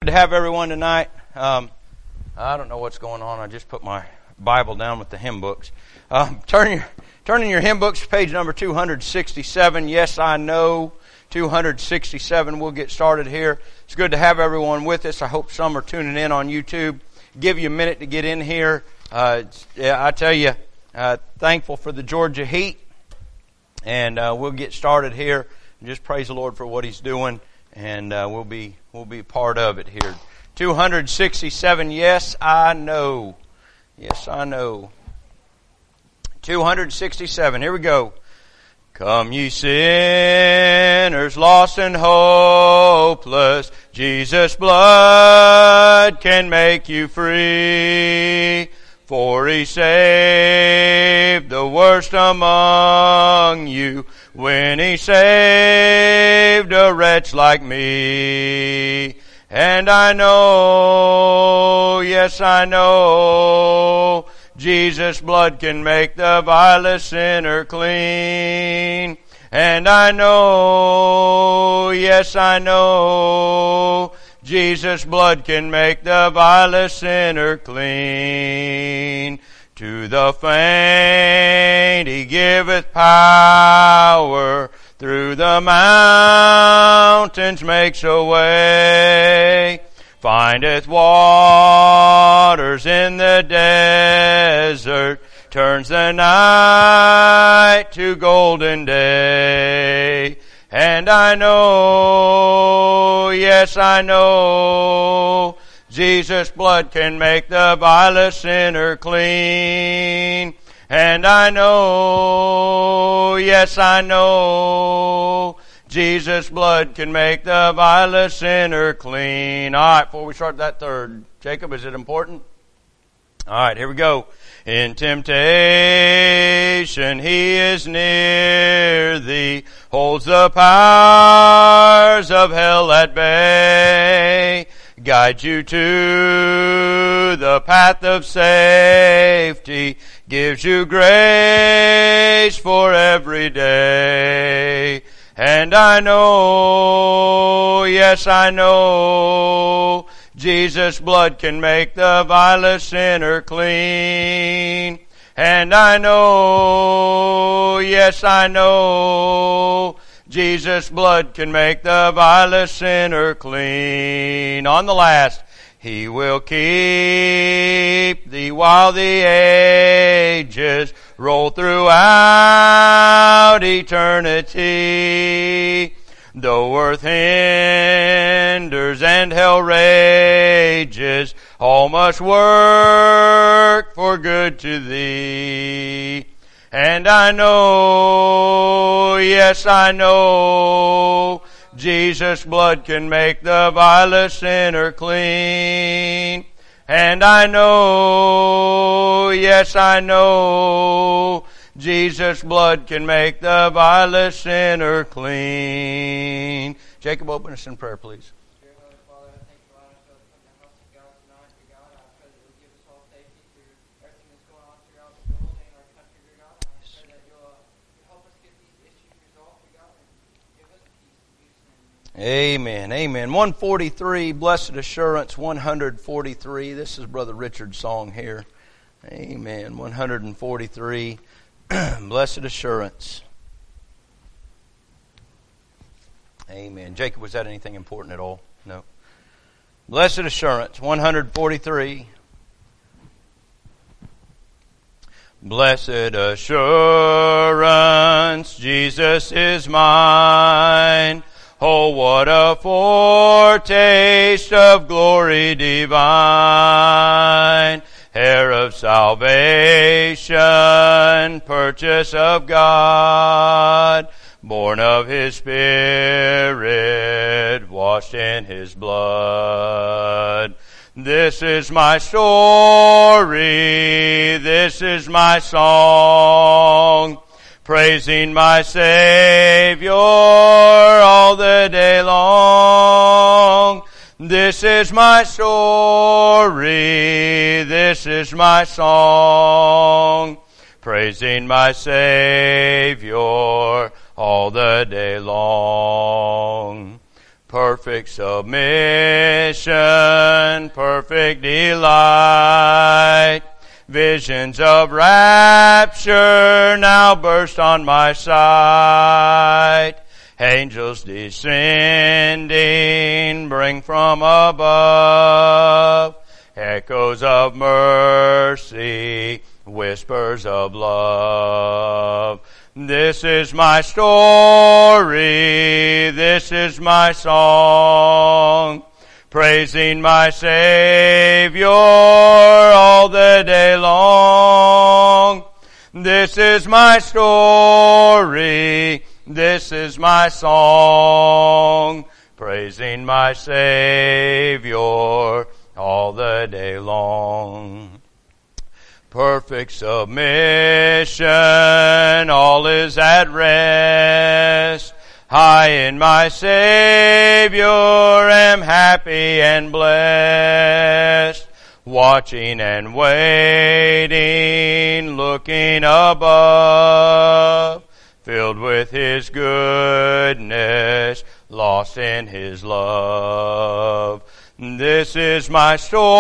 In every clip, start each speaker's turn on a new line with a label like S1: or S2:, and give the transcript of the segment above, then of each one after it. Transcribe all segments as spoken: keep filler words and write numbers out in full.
S1: to have everyone tonight. Um, I don't know what's going on. I just put my Bible down with the hymn books. Um, turn your turn in your hymn books, page number two sixty-seven. Yes, I know. two sixty-seven. We'll get started here. It's good to have everyone with us. I hope some are tuning in on YouTube. Give you a minute to get in here. Uh, yeah, I tell you, uh, thankful for the Georgia heat, and uh, we'll get started here. Just praise the Lord for what He's doing, and uh, we'll be we'll be part of it here. two sixty-seven. Yes, I know. Yes, I know. two sixty-seven. Here we go. Come ye sinners, lost and hopeless, Jesus' blood can make you free. For He saved the worst among you when He saved a wretch like me. And I know, yes I know, Jesus' blood can make the vilest sinner clean. And I know, yes I know, Jesus' blood can make the vilest sinner clean. To the faint He giveth power, through the mountains makes a way. Findeth waters in the desert, turns the night to golden day. And I know, yes I know, Jesus' blood can make the vilest sinner clean. And I know, yes I know, Jesus' blood can make the vilest sinner clean. All right, before we start that third, Jacob, is it important? All right, here we go. In temptation He is near thee, holds the powers of hell at bay, guides you to the path of safety, gives you grace for every day. And I know, yes I know, Jesus' blood can make the vilest sinner clean. And I know, yes I know, Jesus' blood can make the vilest sinner clean. On the last, He will keep thee while the ages roll throughout eternity. Though earth hinders and hell rages, all must work for good to thee. And I know, yes I know, Jesus' blood can make the vilest sinner clean. And I know, yes I know, Jesus' blood can make the vilest sinner clean. Jacob, open us in prayer, please.
S2: Dear Heavenly Father, I thank you for allowing us to come to the house of God tonight, dear God. I pray that you'll give us all safety through everything that's going on throughout the world and our country, dear God. I pray that you'll uh, help us get these issues resolved, dear God, and give us peace in Jesus' name.
S1: Amen. Amen. one forty-three, Blessed Assurance, one forty-three. This is Brother Richard's song here. Amen. one forty-three, Blessed Assurance. Amen. Jacob, was that anything important at all? No. Blessed Assurance, one forty-three. Blessed assurance, Jesus is mine. Oh, what a foretaste of glory divine, heir of salvation, purchase of God, born of His Spirit, washed in His blood. This is my story, this is my song, praising my Savior all the day long. This is my story, this is my song, praising my Savior all the day long. Perfect submission, perfect delight. Visions of rapture now burst on my sight. Angels descending bring from above echoes of mercy, whispers of love. This is my story, this is my song, praising my Savior all the day long. This is my story, this is my song, praising my Savior all the day long. Perfect submission, all is at rest. I in my Savior am happy and blessed. Watching and waiting, looking above, filled with His goodness, lost in His love. This is my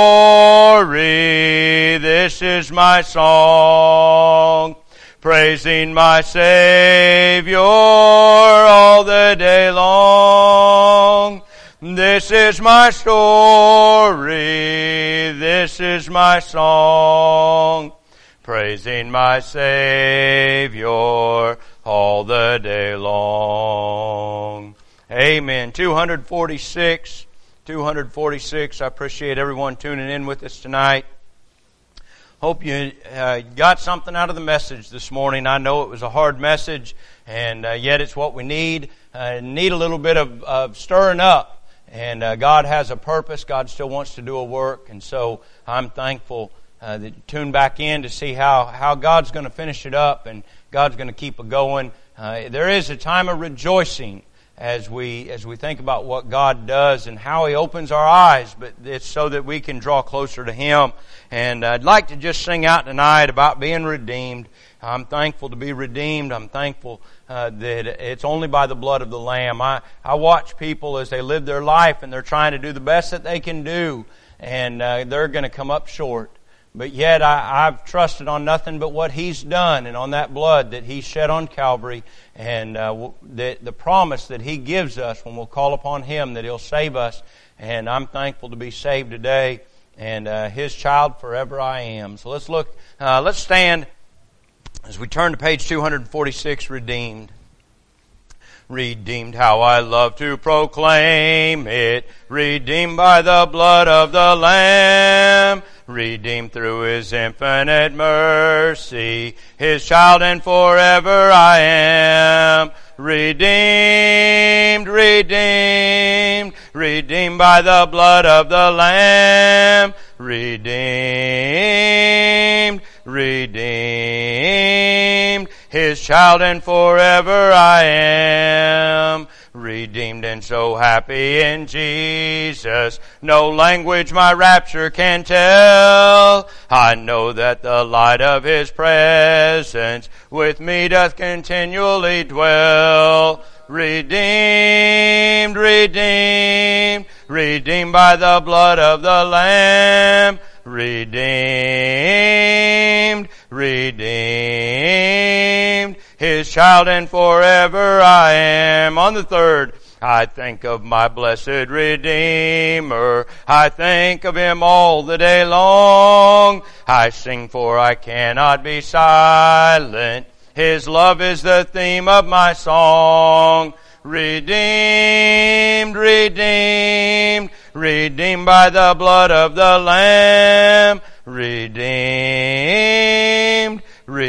S1: story, this is my song, praising my Savior all the day long. This is my story, this is my song, praising my Savior all the day long. Amen. two forty-six. two forty-six. I appreciate everyone tuning in with us tonight. Hope you uh, got something out of the message this morning. I know it was a hard message, and uh, yet it's what we need. Uh, need a little bit of, of stirring up. And uh, God has a purpose. God still wants to do a work. And so I'm thankful uh, that you tune back in to see how, how God's going to finish it up and God's going to keep it going. Uh, there is a time of rejoicing as we as we think about what God does and how He opens our eyes, but it's so that we can draw closer to Him. And I'd like to just sing out tonight about being redeemed. I'm thankful to be redeemed. I'm thankful uh, that it's only by the blood of the Lamb. I, I watch people as they live their life and they're trying to do the best that they can do, and uh, they're going to come up short. But yet I, I've trusted on nothing but what He's done and on that blood that He shed on Calvary, and uh, the, the promise that He gives us when we'll call upon Him that He'll save us. And I'm thankful to be saved today, and uh, His child forever I am. So let's look, uh, let's stand as we turn to page two forty-six, Redeemed. Redeemed, how I love to proclaim it. Redeemed by the blood of the Lamb. Redeemed through His infinite mercy. His child and forever I am. Redeemed, redeemed, redeemed by the blood of the Lamb. Redeemed, redeemed, His child and forever I am. Redeemed and so happy in Jesus, no language my rapture can tell. I know that the light of His presence with me doth continually dwell. Redeemed, redeemed, redeemed by the blood of the Lamb. Redeemed, redeemed, His child and forever I am. On the third, I think of my blessed Redeemer. I think of Him all the day long. I sing for I cannot be silent. His love is the theme of my song. Redeemed, redeemed, redeemed by the blood of the Lamb. Redeemed,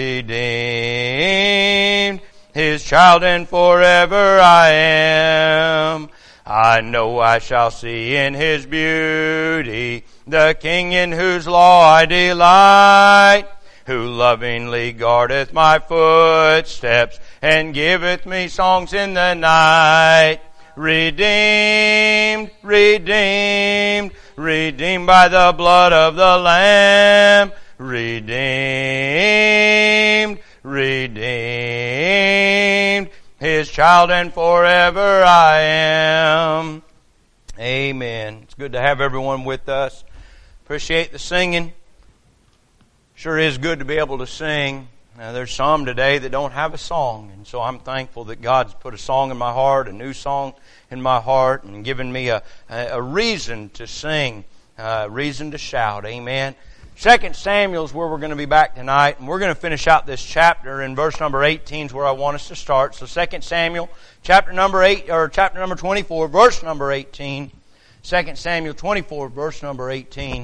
S1: redeemed, His child and forever I am. I know I shall see in His beauty the King in whose law I delight, who lovingly guardeth my footsteps and giveth me songs in the night. Redeemed, redeemed, redeemed by the blood of the Lamb. Redeemed, redeemed, His child and forever I am. Amen. It's good to have everyone with us. Appreciate the singing. Sure is good to be able to sing. Now, there's some today that don't have a song, and so I'm thankful that God's put a song in my heart, a new song in my heart, and given me a, a reason to sing, a reason to shout. Amen. Second Samuel is where we're going to be back tonight, and we're going to finish out this chapter in verse number eighteen is where I want us to start. So Second Samuel, chapter number eight, or chapter number twenty-four, verse number eighteen. Second Samuel twenty-four, verse number eighteen.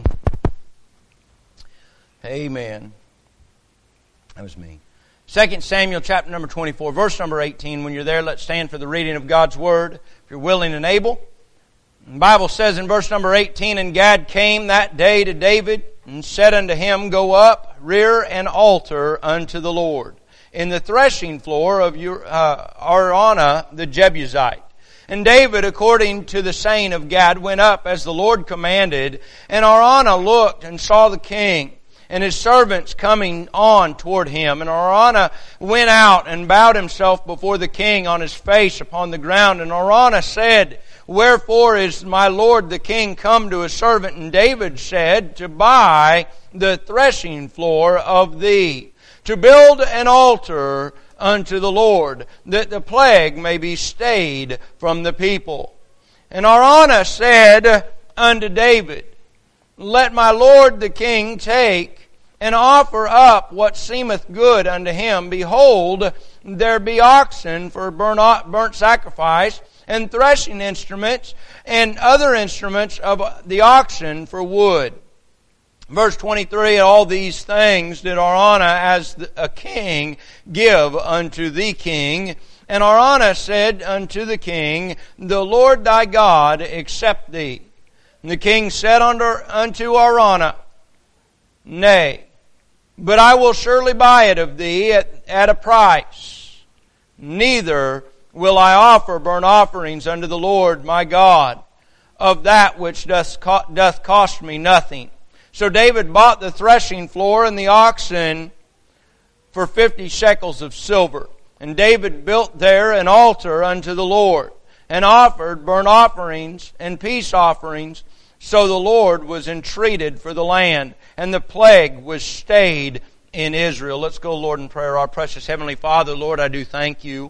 S1: Amen. That was me. Second Samuel, chapter number twenty-four, verse number eighteen. When you're there, let's stand for the reading of God's Word, if you're willing and able. The Bible says in verse number eighteen, "And Gad came that day to David, and said unto him, Go up, rear an altar unto the Lord, in the threshing floor of uh, Araunah the Jebusite. And David, according to the saying of Gad, went up as the Lord commanded. And Araunah looked and saw the king, and his servants coming on toward him. And Araunah went out and bowed himself before the king on his face upon the ground. And Araunah said, Wherefore is my lord the king come to his servant? And David said, To buy the threshing floor of thee, to build an altar unto the Lord, that the plague may be stayed from the people. And Araunah said unto David, Let my lord the king take and offer up what seemeth good unto him. Behold, there be oxen for burnt sacrifice, and threshing instruments, and other instruments of the oxen for wood." Verse twenty-three, "All these things did Araunah as a king give unto the king. And Araunah said unto the king, The Lord thy God accept thee. And the king said unto Araunah, Nay, but I will surely buy it of thee at, at a price. Neither will I offer burnt offerings unto the Lord my God of that which doth, doth cost me nothing." So David bought the threshing floor and the oxen for fifty shekels of silver. And David built there an altar unto the Lord, and offered burnt offerings and peace offerings. So the Lord was entreated for the land, and the plague was stayed in Israel. Let's go, Lord, in prayer. Our precious Heavenly Father, Lord, I do thank you.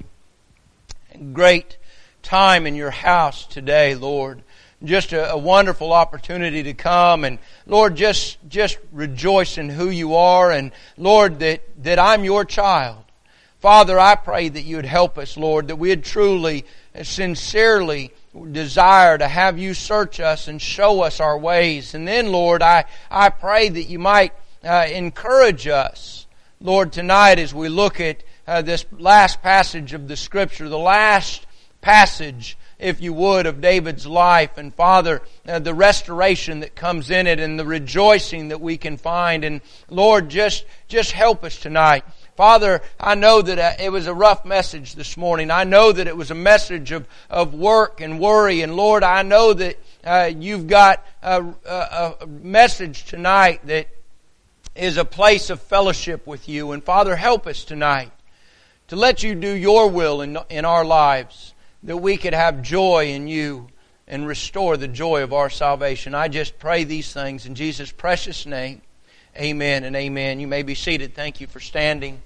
S1: Great time in your house today, Lord. Just a, a wonderful opportunity to come and, Lord, just just rejoice in who you are, and, Lord, that, that I'm your child. Father, I pray that you would help us, Lord, that we would truly, sincerely desire to have you search us and show us our ways. And then, Lord, I, I pray that you might uh, encourage us, Lord, tonight as we look at uh, this last passage of the Scripture, the last passage, if you would, of David's life. And Father, uh, the restoration that comes in it and the rejoicing that we can find. And Lord, just, just help us tonight. Father, I know that uh, it was a rough message this morning. I know that it was a message of, of work and worry. And Lord, I know that uh, you've got a, a, a message tonight that is a place of fellowship with you. And Father, help us tonight to let you do your will in, in our lives, that we could have joy in you and restore the joy of our salvation. I just pray these things in Jesus' precious name. Amen and amen. You may be seated. Thank you for standing.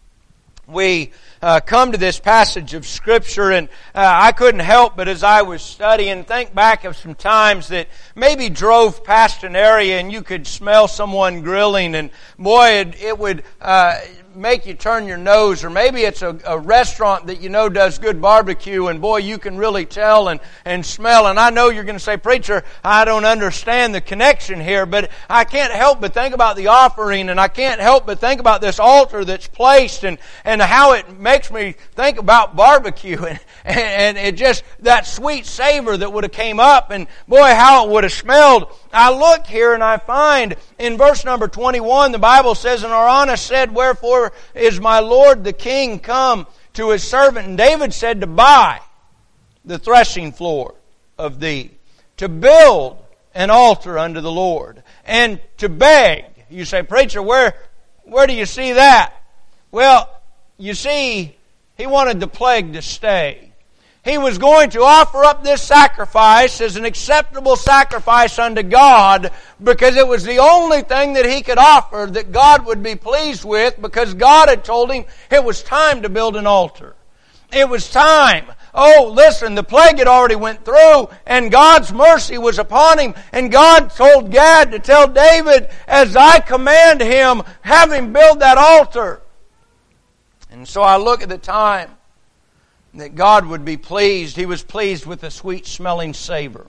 S1: We uh, come to this passage of Scripture, and uh, I couldn't help but as I was studying think back of some times that maybe drove past an area and you could smell someone grilling, and boy, it, it would uh, make you turn your nose. Or maybe it's a, a restaurant that you know does good barbecue, and boy, you can really tell and, and smell. And I know you're going to say, "Preacher, I don't understand the connection here," but I can't help but think about the offering, and I can't help but think about this altar that's placed, and, and how it makes me think about barbecue, and, and it just, that sweet savor that would have came up, and boy, how it would have smelled. I look here and I find in verse number twenty-one, the Bible says, "And Araunah said, Wherefore is my lord the king come to his servant? And David said, To buy the threshing floor of thee, to build an altar unto the Lord, and to beg." You say, "Preacher, where, where do you see that?" Well, you see, he wanted the plague to stay. He was going to offer up this sacrifice as an acceptable sacrifice unto God because it was the only thing that he could offer that God would be pleased with, because God had told him it was time to build an altar. It was time. Oh, listen, the plague had already went through and God's mercy was upon him, and God told Gad to tell David, as I command him, have him build that altar. And so I look at the time that God would be pleased. He was pleased with the sweet-smelling savor.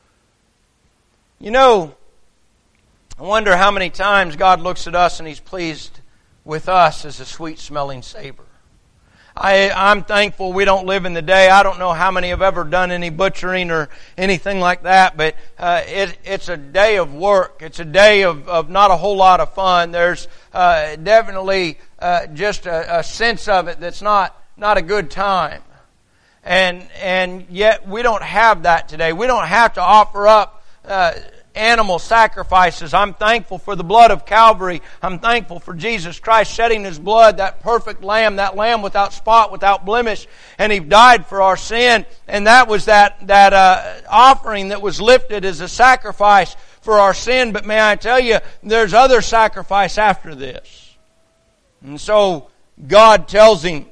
S1: You know, I wonder how many times God looks at us and He's pleased with us as a sweet-smelling savor. I, I'm thankful we don't live in the day. I don't know how many have ever done any butchering or anything like that, but uh, it, it's a day of work. It's a day of, of not a whole lot of fun. There's uh, definitely uh, just a, a sense of it that's not, not a good time. And and yet we don't have that today. We don't have to offer up uh, animal sacrifices. I'm thankful for the blood of Calvary. I'm thankful for Jesus Christ shedding His blood, that perfect lamb, that lamb without spot, without blemish, and He died for our sin. And that was that that uh, offering that was lifted as a sacrifice for our sin. But may I tell you, there's other sacrifice after this. And so God tells him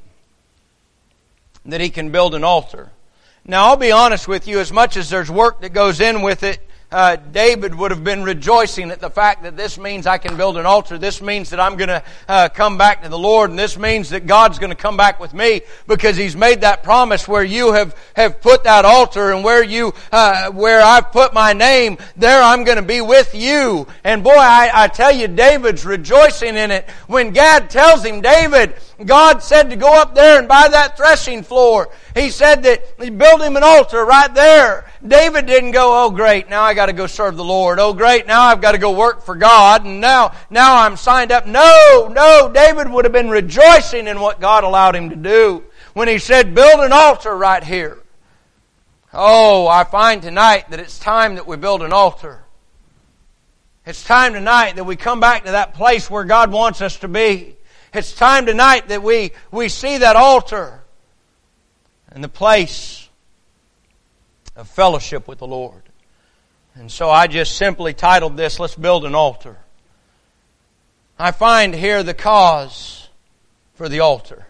S1: that he can build an altar. Now, I'll be honest with you, as much as there's work that goes in with it, uh, David would have been rejoicing at the fact that this means I can build an altar. This means that I'm going to uh, come back to the Lord, and this means that God's going to come back with me, because He's made that promise where you have, have put that altar, and where you uh, where I've put my name, there I'm going to be with you. And boy, I, I tell you, David's rejoicing in it. When Gad tells him, David, God said to go up there and buy that threshing floor. He said that He built him an altar right there. David didn't go, oh great, now I got to go serve the Lord. Oh great, now I've got to go work for God, and now, now I'm signed up. No, no, David would have been rejoicing in what God allowed him to do when He said, build an altar right here. Oh, I find tonight that it's time that we build an altar. It's time tonight that we come back to that place where God wants us to be. It's time tonight that we, we see that altar and the place of fellowship with the Lord. And so I just simply titled this, Let's Build an Altar. I find here the cause for the altar.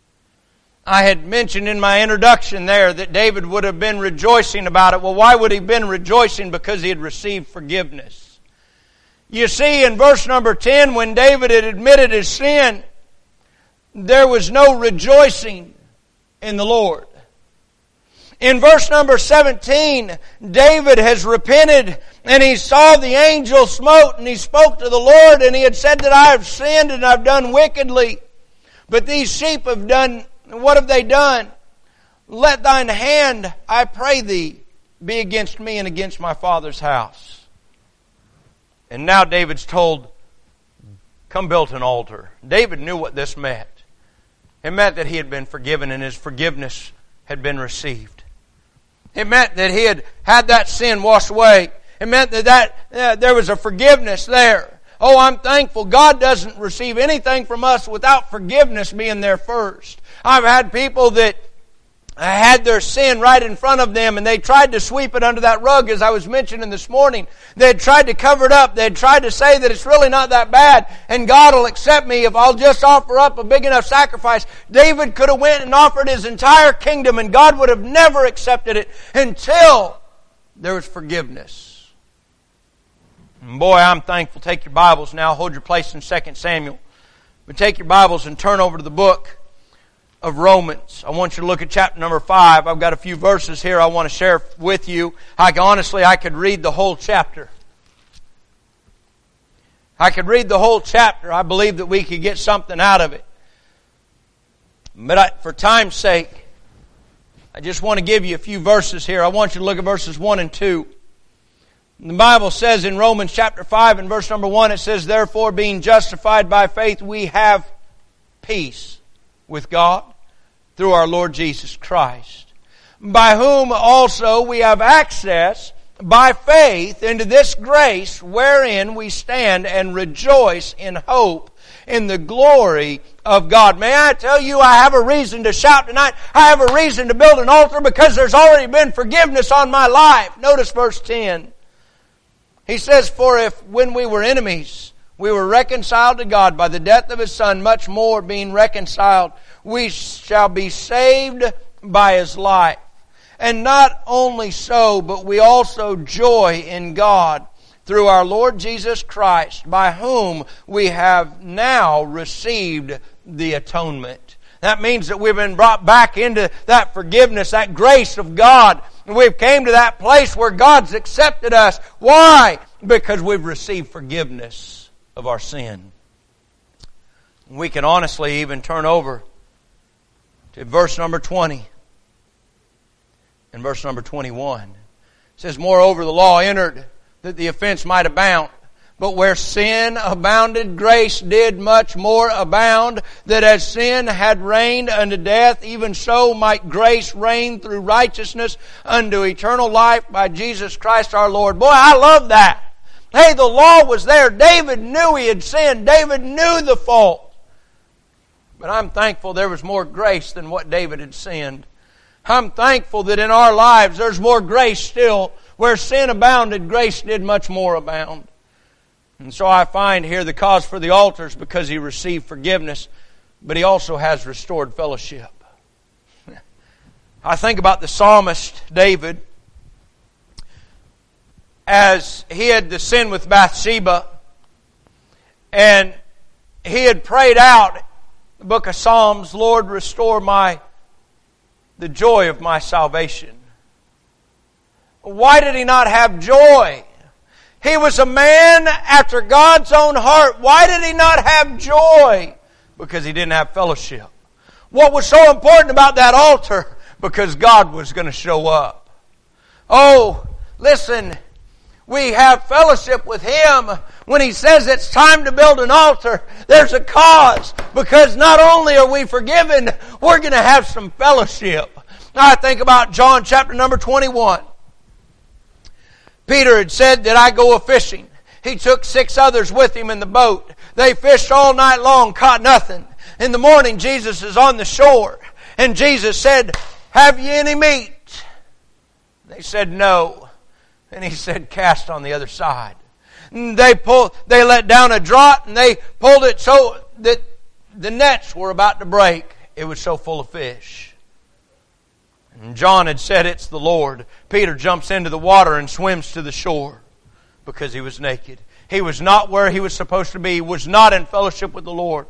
S1: I had mentioned in my introduction there that David would have been rejoicing about it. Well, why would he have been rejoicing? Because he had received forgiveness. You see, in verse number ten, when David had admitted his sin, there was no rejoicing in the Lord. In verse number seventeen, David has repented, and he saw the angel smote, and he spoke to the Lord, and he had said that I have sinned and I've done wickedly. But these sheep have done, what have they done? Let thine hand, I pray thee, be against me and against my father's house. And now David's told, come build an altar. David knew what this meant. It meant that he had been forgiven and his forgiveness had been received. It meant that he had had that sin washed away. It meant that, that uh, there was a forgiveness there. Oh, I'm thankful. God doesn't receive anything from us without forgiveness being there first. I've had people that had their sin right in front of them, and they tried to sweep it under that rug, as I was mentioning this morning. They had tried to cover it up. They had tried to say that it's really not that bad, and God will accept me if I'll just offer up a big enough sacrifice. David could have went and offered his entire kingdom, and God would have never accepted it until there was forgiveness. And boy, I'm thankful. Take your Bibles now. Hold your place in Second Samuel. But take your Bibles and turn over to the book of Romans. I want you to look at chapter number five. I've got a few verses here I want to share with you. I honestly, I could read the whole chapter. I could read the whole chapter. I believe that we could get something out of it. But I, for time's sake, I just want to give you a few verses here. I want you to look at verses one and two. The Bible says in Romans chapter five and verse number one, it says, therefore being justified by faith, we have peace with God through our Lord Jesus Christ, by whom also we have access by faith into this grace wherein we stand and rejoice in hope in the glory of God. May I tell you, I have a reason to shout tonight. I have a reason to build an altar because there's already been forgiveness on my life. Notice verse ten. He says, for if when we were enemies, we were reconciled to God by the death of His Son, much more being reconciled, we shall be saved by His life. And not only so, but we also joy in God through our Lord Jesus Christ, by whom we have now received the atonement. That means that we've been brought back into that forgiveness, that grace of God. And we've came to that place where God's accepted us. Why? Because we've received forgiveness of our sin. We can honestly even turn over to verse number twenty. In verse number twenty-one, it says, moreover, the law entered that the offense might abound. But where sin abounded, grace did much more abound, that as sin had reigned unto death, even so might grace reign through righteousness unto eternal life by Jesus Christ our Lord. Boy, I love that. Hey, the law was there. David knew he had sinned. David knew the fault. But I'm thankful there was more grace than what David had sinned. I'm thankful that in our lives there's more grace still. Where sin abounded, grace did much more abound. And so I find here the cause for the altar is because he received forgiveness, but he also has restored fellowship. I think about the psalmist David, as he had the sin with Bathsheba, and he had prayed out the book of Psalms, Lord, restore my the joy of my salvation. Why did he not have joy? He was a man after God's own heart. Why did he not have joy? Because he didn't have fellowship. What was so important about that altar? Because God was going to show up. Oh, listen, we have fellowship with Him. When He says it's time to build an altar, there's a cause. Because not only are we forgiven, we're going to have some fellowship. Now I think about John chapter number twenty-one. Peter had said that I go a-fishing. He took six others with him in the boat. They fished all night long, caught nothing. In the morning, Jesus is on the shore. And Jesus said, have ye any meat? They said, no. And He said, cast on the other side. And they pulled, they let down a draught and they pulled it so that the nets were about to break. It was so full of fish. And John had said, it's the Lord. Peter jumps into the water and swims to the shore because he was naked. He was not where he was supposed to be. He was not in fellowship with the Lord.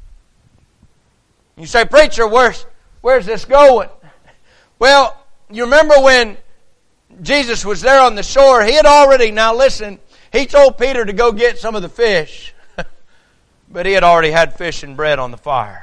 S1: You say, preacher, where's, where's this going? Well, you remember when Jesus was there on the shore, He had already, now listen, He told Peter to go get some of the fish. But He had already had fish and bread on the fire.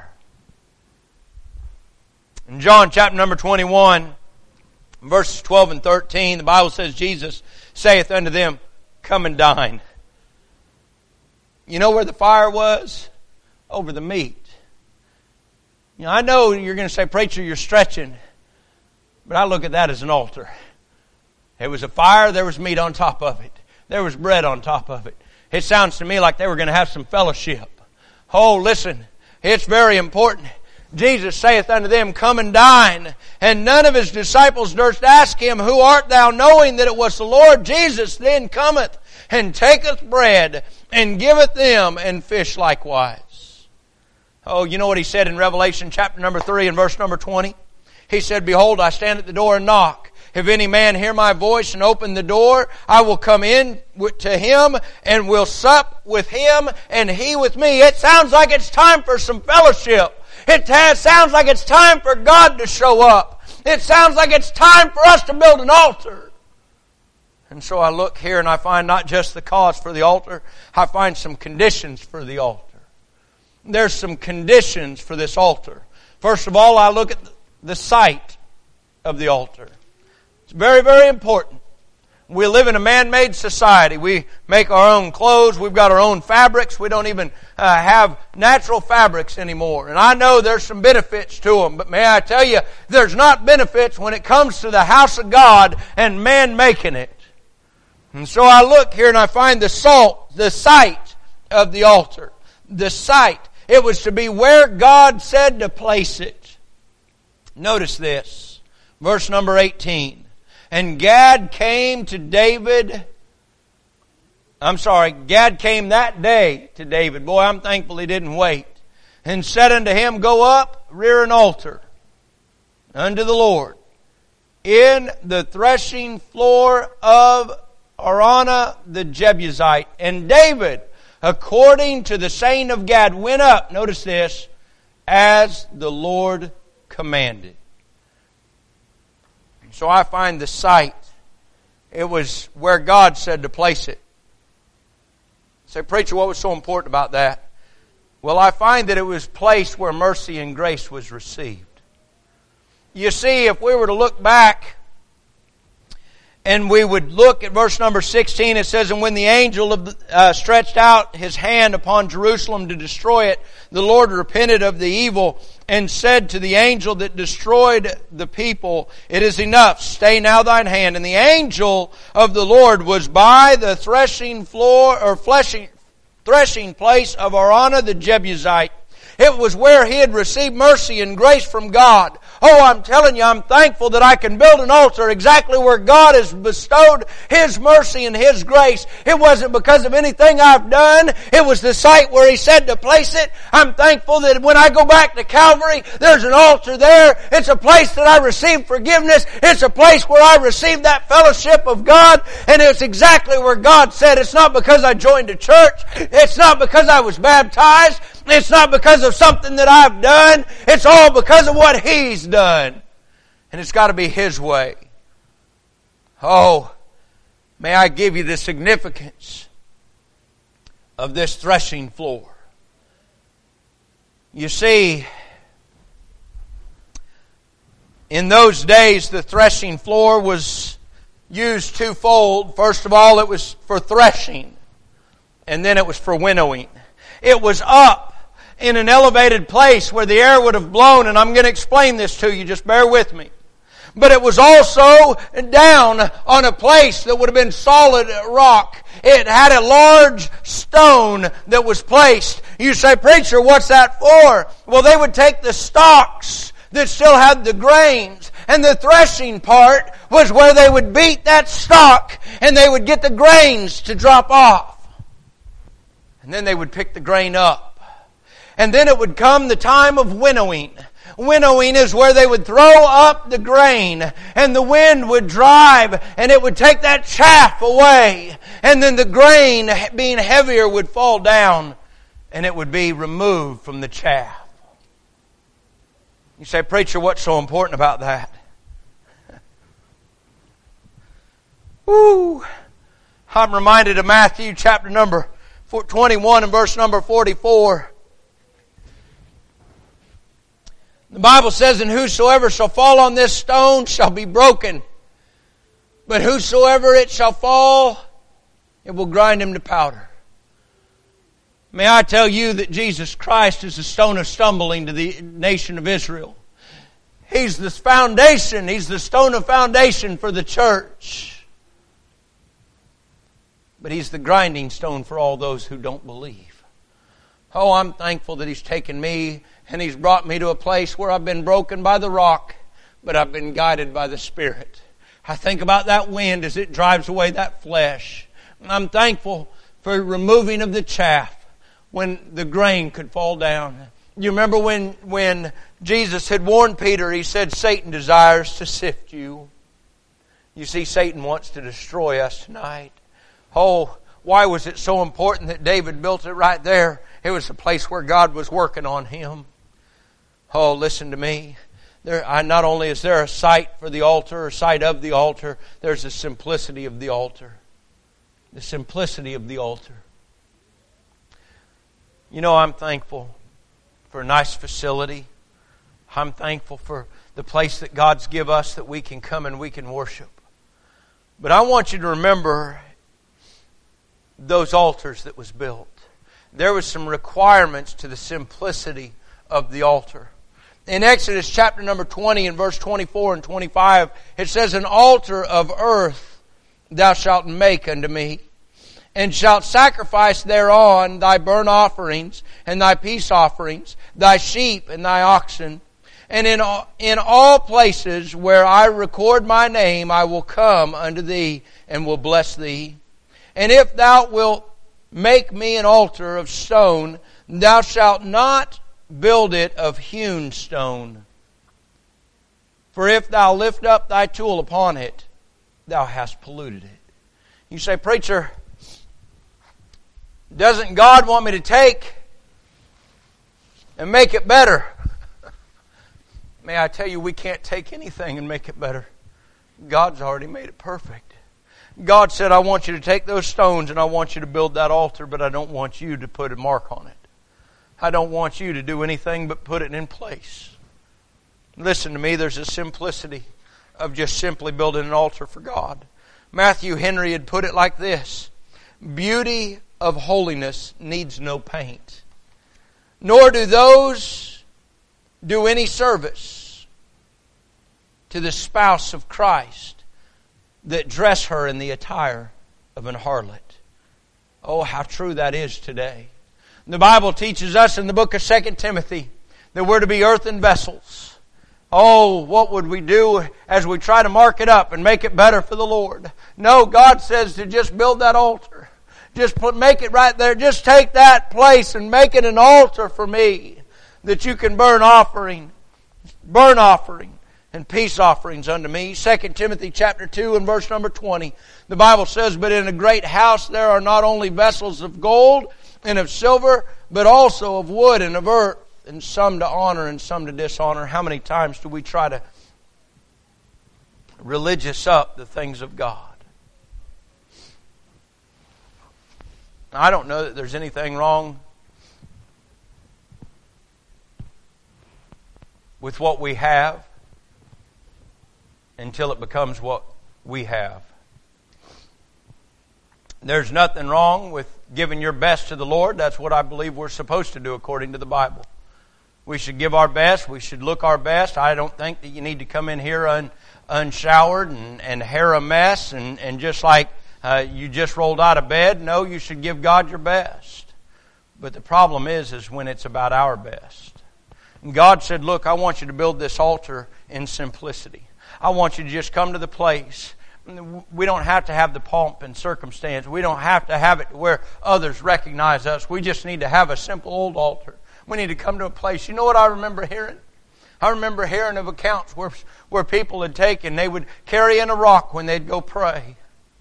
S1: In John chapter number twenty-one, verses twelve and thirteen, the Bible says, Jesus saith unto them, come and dine. You know where the fire was? Over the meat. You know, I know you're going to say, preacher, you're stretching. But I look at that as an altar. There was a fire, there was meat on top of it. There was bread on top of it. It sounds to me like they were going to have some fellowship. Oh, listen, it's very important. Jesus saith unto them, come and dine. And none of His disciples durst ask Him, who art thou? Knowing that it was the Lord. Jesus then cometh and taketh bread and giveth them, and fish likewise. Oh, you know what He said in Revelation chapter number three and verse number twenty? He said, behold, I stand at the door and knock. If any man hear my voice and open the door, I will come in to him and will sup with him and he with me. It sounds like it's time for some fellowship. It sounds like it's time for God to show up. It sounds like it's time for us to build an altar. And so I look here and I find not just the cause for the altar, I find some conditions for the altar. There's some conditions for this altar. First of all, I look at the site of the altar. It's very, very important. We live in a man-made society. We make our own clothes. We've got our own fabrics. We don't even uh, have natural fabrics anymore. And I know there's some benefits to them. But may I tell you, there's not benefits when it comes to the house of God and man making it. And so I look here and I find the salt, the site of the altar. the site. It was to be where God said to place it. Notice this. Verse number eighteen. And Gad came to David. I'm sorry, Gad came that day to David. Boy, I'm thankful he didn't wait. And said unto him, Go up, rear an altar unto the Lord in the threshing floor of Araunah the Jebusite. And David, according to the saying of Gad, went up, notice this, as the Lord commanded. So I find the site. It was where God said to place it. Say, preacher, what was so important about that? Well, I find that it was placed where mercy and grace was received. You see, if we were to look back and we would look at verse number sixteen, it says, And when the angel of the, uh, stretched out his hand upon Jerusalem to destroy it, the Lord repented of the evil and said to the angel that destroyed the people, It is enough, stay now thine hand. And the angel of the Lord was by the threshing floor, or fleshing, threshing place of Araunah the Jebusite. It was where he had received mercy and grace from God. Oh, I'm telling you, I'm thankful that I can build an altar exactly where God has bestowed His mercy and His grace. It wasn't because of anything I've done. It was the site where He said to place it. I'm thankful that when I go back to Calvary, there's an altar there. It's a place that I received forgiveness. It's a place where I received that fellowship of God. And it's exactly where God said. It's not because I joined a church. It's not because I was baptized. It's not because of something that I've done. It's all because of what He's done. And it's got to be His way. Oh, may I give you the significance of this threshing floor. You see, in those days the threshing floor was used twofold. First of all, it was for threshing, and then it was for winnowing. It was up in an elevated place where the air would have blown, and I'm going to explain this to you, just bear with me. But it was also down on a place that would have been solid rock. It had a large stone that was placed. You say, preacher, what's that for? Well, they would take the stalks that still had the grains, and the threshing part was where they would beat that stalk, and they would get the grains to drop off. And then they would pick the grain up. And then it would come the time of winnowing. Winnowing is where they would throw up the grain, and the wind would drive, and it would take that chaff away. And then the grain, being heavier, would fall down, and it would be removed from the chaff. You say, preacher, what's so important about that? Woo! I'm reminded of Matthew chapter number twenty-one and verse number forty-four. The Bible says, And whosoever shall fall on this stone shall be broken, but whosoever it shall fall, it will grind him to powder. May I tell you that Jesus Christ is the stone of stumbling to the nation of Israel. He's the foundation. He's the stone of foundation for the church. But He's the grinding stone for all those who don't believe. Oh, I'm thankful that He's taken me and He's brought me to a place where I've been broken by the rock, but I've been guided by the Spirit. I think about that wind as it drives away that flesh. And I'm thankful for removing of the chaff when the grain could fall down. You remember when, when Jesus had warned Peter, He said, Satan desires to sift you. You see, Satan wants to destroy us tonight. Oh, why was it so important that David built it right there? It was a place where God was working on him. Oh, listen to me. There, I, not only is there a site for the altar, a site of the altar, there's a simplicity of the altar. The simplicity of the altar. You know, I'm thankful for a nice facility. I'm thankful for the place that God's give us that we can come and we can worship. But I want you to remember those altars that was built. There was some requirements to the simplicity of the altar. In Exodus chapter number twenty and verse twenty-four and twenty-five, it says, An altar of earth thou shalt make unto me, and shalt sacrifice thereon thy burnt offerings, and thy peace offerings, thy sheep and thy oxen. And in all, in all places where I record my name, I will come unto thee and will bless thee. And if thou wilt make me an altar of stone, thou shalt not build it of hewn stone. For if thou lift up thy tool upon it, thou hast polluted it. You say, preacher, doesn't God want me to take and make it better? May I tell you, we can't take anything and make it better. God's already made it perfect. God said, I want you to take those stones and I want you to build that altar, but I don't want you to put a mark on it. I don't want you to do anything but put it in place. Listen to me, there's a simplicity of just simply building an altar for God. Matthew Henry had put it like this: beauty of holiness needs no paint, nor do those do any service to the spouse of Christ that dress her in the attire of an harlot. Oh, how true that is today. The Bible teaches us in the book of Second Timothy that we're to be earthen vessels. Oh, what would we do as we try to mark it up and make it better for the Lord? No, God says to just build that altar. Just put, make it right there. Just take that place and make it an altar for me, that you can burn offering, burn offering, and peace offerings unto me. Second Timothy chapter two and verse number twenty. The Bible says, but in a great house there are not only vessels of gold and of silver, but also of wood and of earth, and some to honor and some to dishonor. How many times do we try to religious up the things of God? I don't know that there's anything wrong with what we have until it becomes what we have. There's nothing wrong with giving your best to the Lord. That's what I believe we're supposed to do according to the Bible. We should give our best. We should look our best. I don't think that you need to come in here un, unshowered and, and hair a mess and, and just like uh, you just rolled out of bed. No, you should give God your best. But the problem is, is when it's about our best. And God said, look, I want you to build this altar in simplicity. I want you to just come to the place. We don't have to have the pomp and circumstance. We don't have to have it where others recognize us. We just need to have a simple old altar. We need to come to a place. You know what I remember hearing? I remember hearing of accounts where, where people had taken, they would carry in a rock when they'd go pray.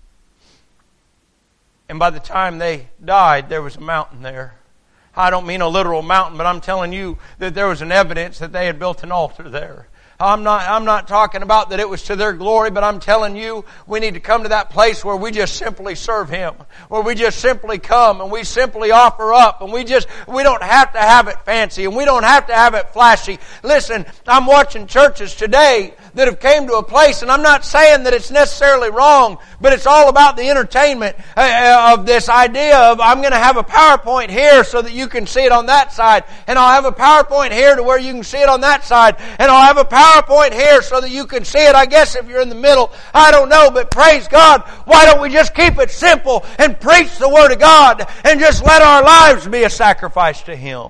S1: And by the time they died, there was a mountain there. I don't mean a literal mountain, but I'm telling you that there was an evidence that they had built an altar there. I'm not, I'm not talking about that it was to their glory, but I'm telling you, we need to come to that place where we just simply serve Him. Where we just simply come and we simply offer up and we just, we don't have to have it fancy and we don't have to have it flashy. Listen, I'm watching churches today that have came to a place, and I'm not saying that it's necessarily wrong, but it's all about the entertainment of this idea of I'm going to have a PowerPoint here so that you can see it on that side, and I'll have a PowerPoint here to where you can see it on that side, and I'll have a PowerPoint here so that you can see it, I guess, if you're in the middle. I don't know, but praise God, why don't we just keep it simple and preach the Word of God and just let our lives be a sacrifice to Him?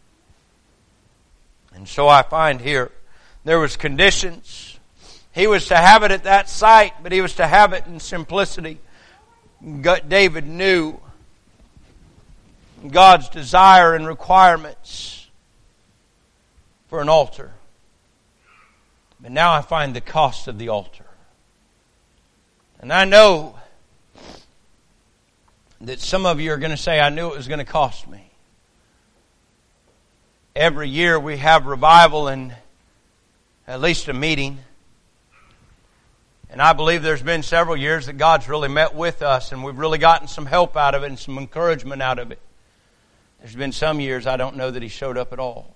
S1: And so I find here, there was conditions. He was to have it at that site, but he was to have it in simplicity. David knew God's desire and requirements for an altar. But now I find the cost of the altar. And I know that some of you are going to say, I knew it was going to cost me. Every year we have revival and at least a meeting. And I believe there's been several years that God's really met with us and we've really gotten some help out of it and some encouragement out of it. There's been some years I don't know that He showed up at all.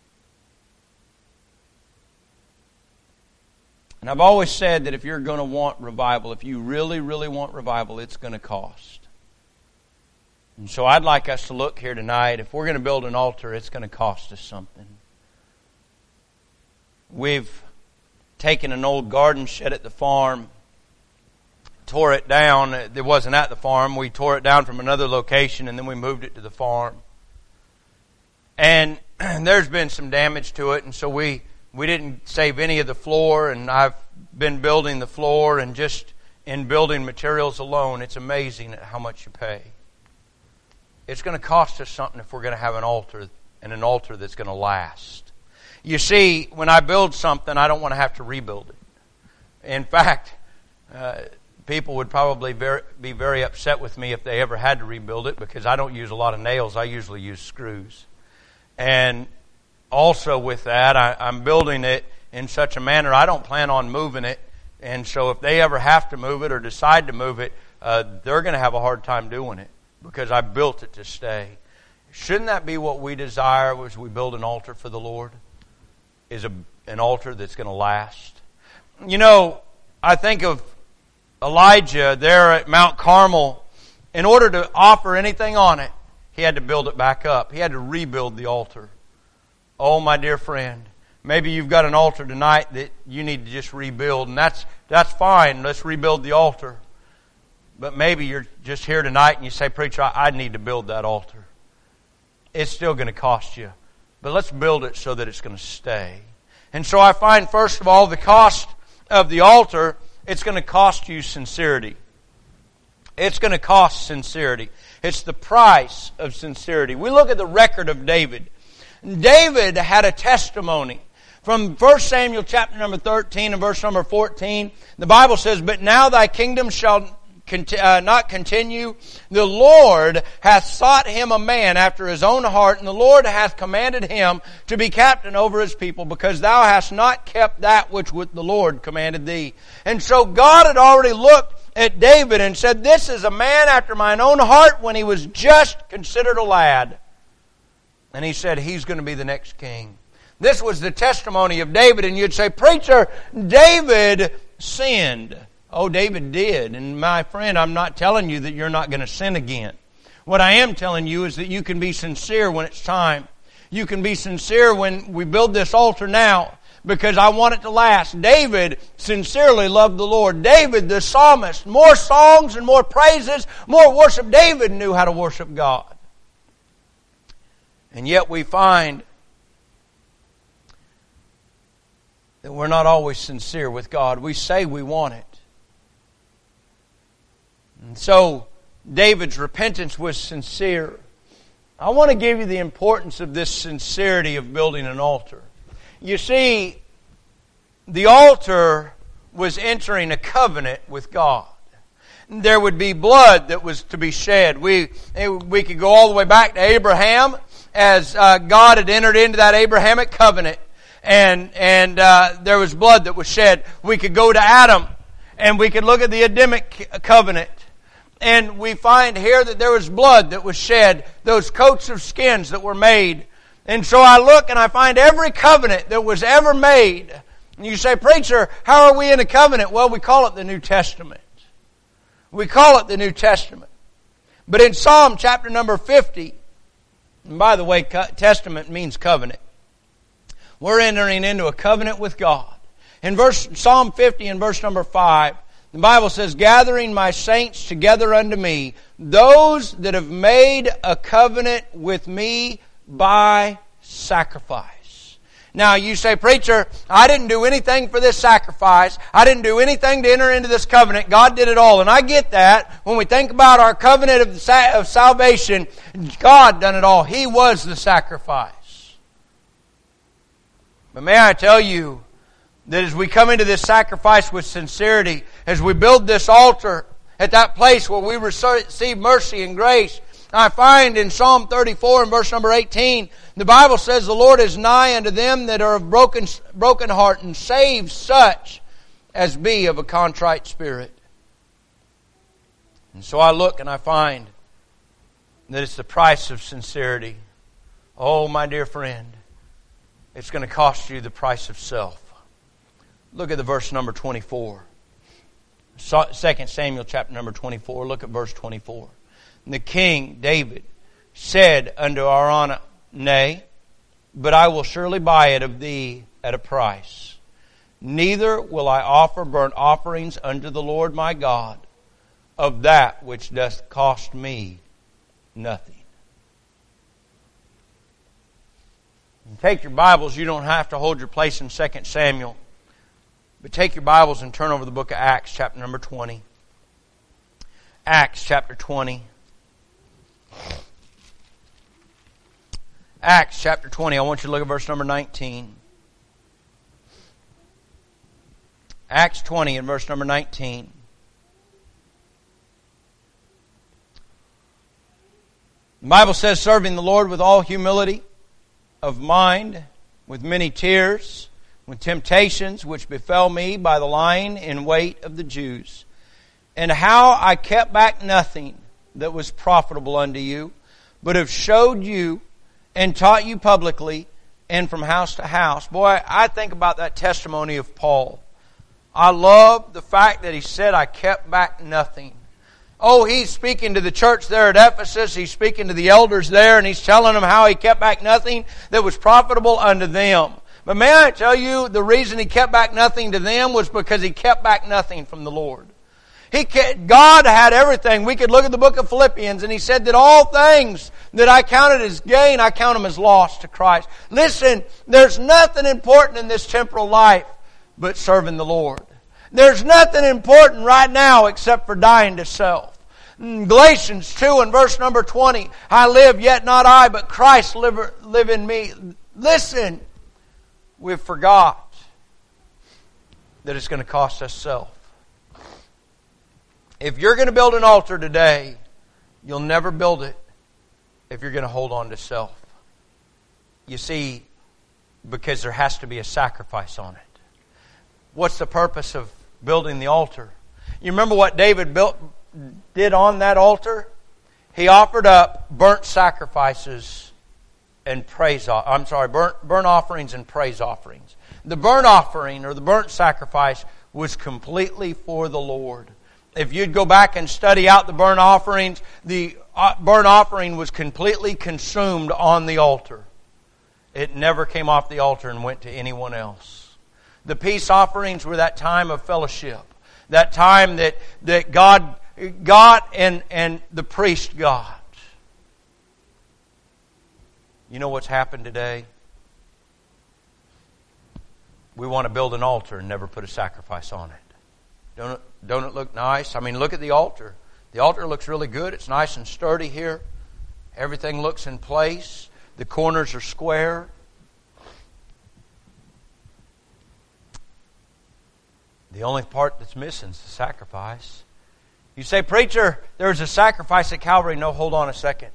S1: And I've always said that if you're going to want revival, if you really, really want revival, it's going to cost. And so I'd like us to look here tonight. If we're going to build an altar, it's going to cost us something. We've taken an old garden shed at the farm, tore it down. It wasn't at the farm. We tore it down from another location and then we moved it to the farm. And there's been some damage to it, and so we, we didn't save any of the floor, and I've been building the floor, and just in building materials alone, it's amazing at how much you pay. It's going to cost us something if we're going to have an altar, and an altar that's going to last. You see, when I build something, I don't want to have to rebuild it. In fact, uh, people would probably very, be very upset with me if they ever had to rebuild it, because I don't use a lot of nails. I usually use screws. And also with that, I, I'm building it in such a manner, I don't plan on moving it. And so if they ever have to move it or decide to move it, uh, they're going to have a hard time doing it, because I built it to stay. Shouldn't that be what we desire as we build an altar for the Lord? Is a, an altar that's going to last? You know, I think of Elijah there at Mount Carmel. In order to offer anything on it, he had to build it back up. He had to rebuild the altar. Oh, my dear friend, maybe you've got an altar tonight that you need to just rebuild, and that's that's fine. Let's rebuild the altar. But maybe you're just here tonight and you say, "Preacher, I, I need to build that altar." It's still going to cost you. But let's build it so that it's going to stay. And so I find, first of all, the cost of the altar, it's going to cost you sincerity. It's going to cost sincerity. It's the price of sincerity. We look at the record of David. David had a testimony. From First Samuel chapter number thirteen and verse number fourteen, the Bible says, "But now thy kingdom shall uh, not continue. The Lord hath sought him a man after his own heart, and the Lord hath commanded him to be captain over his people, because thou hast not kept that which the Lord commanded thee." And so God had already looked at David and said, "This is a man after mine own heart," when he was just considered a lad. And he said, he's going to be the next king. This was the testimony of David. And you'd say, "Preacher, David sinned." Oh, David did. And my friend, I'm not telling you that you're not going to sin again. What I am telling you is that you can be sincere when it's time. You can be sincere when we build this altar now, because I want it to last. David sincerely loved the Lord. David, the psalmist, more songs and more praises, more worship. David knew how to worship God. And yet we find that we're not always sincere with God. We say we want it. And so David's repentance was sincere. I want to give you the importance of this sincerity of building an altar. You see, the altar was entering a covenant with God. There would be blood that was to be shed. We, we could go all the way back to Abraham, as uh, God had entered into that Abrahamic covenant. And, and uh, there was blood that was shed. We could go to Adam, and we could look at the Adamic covenant. And we find here that there was blood that was shed, those coats of skins that were made. And so I look and I find every covenant that was ever made. And you say, "Preacher, how are we in a covenant?" Well, we call it the New Testament. We call it the New Testament. But in Psalm chapter number fifty, and by the way, testament means covenant. We're entering into a covenant with God. In verse Psalm fifty and verse number five, the Bible says, "Gathering my saints together unto me, those that have made a covenant with me by sacrifice." Now you say, "Preacher, I didn't do anything for this sacrifice. I didn't do anything to enter into this covenant. God did it all." And I get that. When we think about our covenant of, of salvation, God done it all. He was the sacrifice. But may I tell you that as we come into this sacrifice with sincerity, as we build this altar at that place where we receive mercy and grace, I find in Psalm thirty-four and verse number eighteen, the Bible says, "The Lord is nigh unto them that are of broken, broken heart, and saves such as be of a contrite spirit." And so I look and I find that it's the price of sincerity. Oh, my dear friend, it's going to cost you the price of self. Look at the verse number twenty-four. Second Samuel chapter number twenty-four. Look at verse twenty-four. "And the king, David, said unto Araunah, Nay, but I will surely buy it of thee at a price. Neither will I offer burnt offerings unto the Lord my God of that which doth cost me nothing." Take your Bibles. You don't have to hold your place in Second Samuel. But take your Bibles and turn over the book of Acts, chapter number twenty. Acts, chapter twenty. Acts, chapter twenty. I want you to look at verse number nineteen. Acts twenty and verse number nineteen. The Bible says, serving the Lord with all humility of mind, with many tears, with temptations which befell me by the lying in wait of the Jews, and how I kept back nothing that was profitable unto you, but have showed you and taught you publicly and from house to house. Boy, I think about that testimony of Paul. I love the fact that he said, I kept back nothing. Oh, he's speaking to the church there at Ephesus. He's speaking to the elders there, and he's telling them how he kept back nothing that was profitable unto them. But may I tell you, the reason he kept back nothing to them was because he kept back nothing from the Lord. He kept, God had everything. We could look at the book of Philippians, and he said that all things that I counted as gain, I count them as loss to Christ. Listen, there's nothing important in this temporal life but serving the Lord. There's nothing important right now except for dying to self. Galatians two and verse number twenty, I live, yet not I, but Christ live, live in me. Listen, we've forgot that it's going to cost us self. If you're going to build an altar today, you'll never build it if you're going to hold on to self. You see, because there has to be a sacrifice on it. What's the purpose of building the altar? You remember what David built, did on that altar? He offered up burnt sacrifices and praise. I'm sorry, burnt, burnt offerings and praise offerings. The burnt offering or the burnt sacrifice was completely for the Lord. If you'd go back and study out the burnt offerings, the burnt offering was completely consumed on the altar. It never came off the altar and went to anyone else. The peace offerings were that time of fellowship. That time that, that God got and, and the priest got. You know what's happened today? We want to build an altar and never put a sacrifice on it. Don't it, don't it look nice? I mean, look at the altar. The altar looks really good. It's nice and sturdy here. Everything looks in place. The corners are square. The only part that's missing is the sacrifice. You say, preacher, there's a sacrifice at Calvary. No, hold on a second.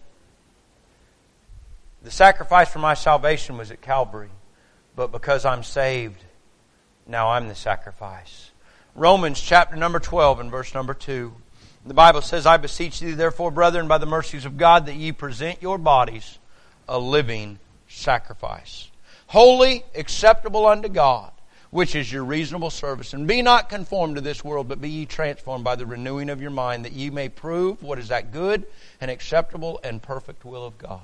S1: The sacrifice for my salvation was at Calvary. But because I'm saved, now I'm the sacrifice. Romans chapter number twelve and verse number two. The Bible says, I beseech thee therefore, brethren, by the mercies of God, that ye present your bodies a living sacrifice, holy, acceptable unto God, which is your reasonable service. And be not conformed to this world, but be ye transformed by the renewing of your mind, that ye may prove what is that good and acceptable and perfect will of God.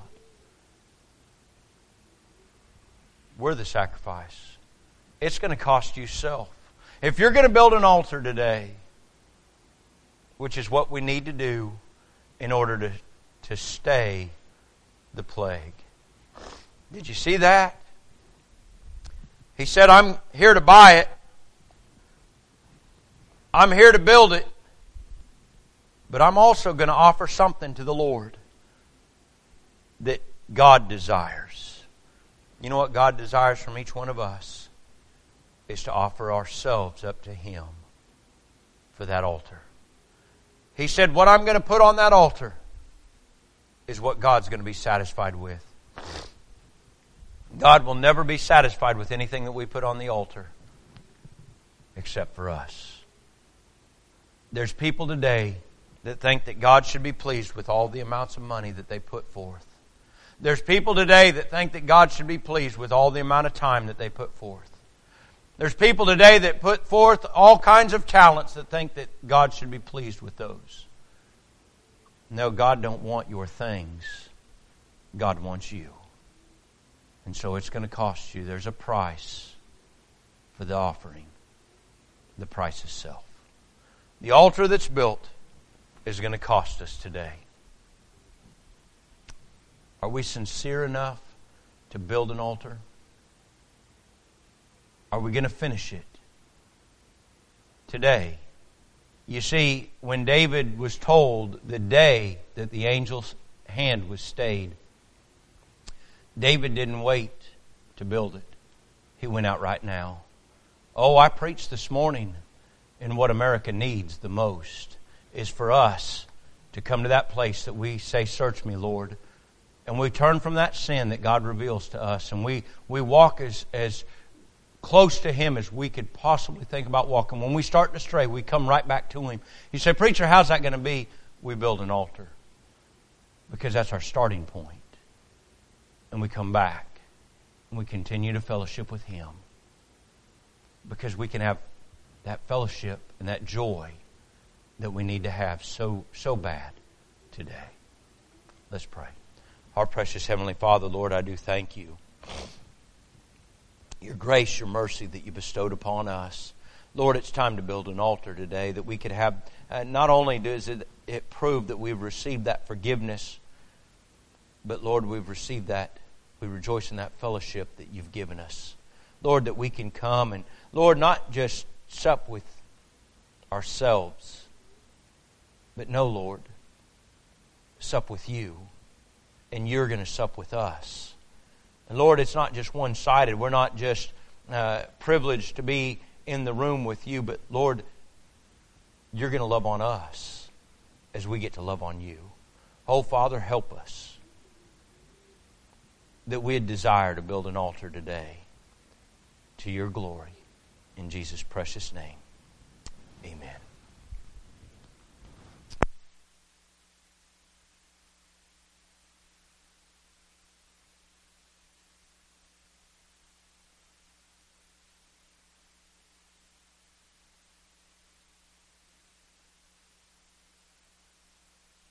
S1: We're the sacrifice. It's going to cost you self. If you're going to build an altar today, which is what we need to do in order to, to stay the plague. Did you see that? He said, I'm here to buy it. I'm here to build it. But I'm also going to offer something to the Lord that God desires. You know what God desires from each one of us? Is to offer ourselves up to Him for that altar. He said, what I'm going to put on that altar is what God's going to be satisfied with. God will never be satisfied with anything that we put on the altar except for us. There's people today that think that God should be pleased with all the amounts of money that they put forth. There's people today that think that God should be pleased with all the amount of time that they put forth. There's people today that put forth all kinds of talents that think that God should be pleased with those. No, God don't want your things. God wants you. And so it's going to cost you. There's a price for the offering. The price is self. The altar that's built is going to cost us today. Are we sincere enough to build an altar? Are we going to finish it today? You see, when David was told the day that the angel's hand was stayed, David didn't wait to build it. He went out right now. Oh, I preached this morning, and what America needs the most is for us to come to that place that we say, search me, Lord. And we turn from that sin that God reveals to us, and we, we walk as, as close to Him as we could possibly think about walking. When we start to stray, we come right back to Him. You say, preacher, how's that going to be? We build an altar. Because that's our starting point. And we come back. And we continue to fellowship with Him. Because we can have that fellowship and that joy that we need to have so, so bad today. Let's pray. Our precious Heavenly Father, Lord, I do thank You. Your grace, Your mercy that You bestowed upon us. Lord, it's time to build an altar today that we could have, uh, not only does it, it prove that we've received that forgiveness, but Lord, we've received that, we rejoice in that fellowship that You've given us. Lord, that we can come and, Lord, not just sup with ourselves, but no, Lord, sup with You, and You're going to sup with us. And Lord, it's not just one-sided. We're not just uh, privileged to be in the room with You, but Lord, You're going to love on us as we get to love on You. Oh, Father, help us that we'd desire to build an altar today to Your glory. In Jesus' precious name, amen.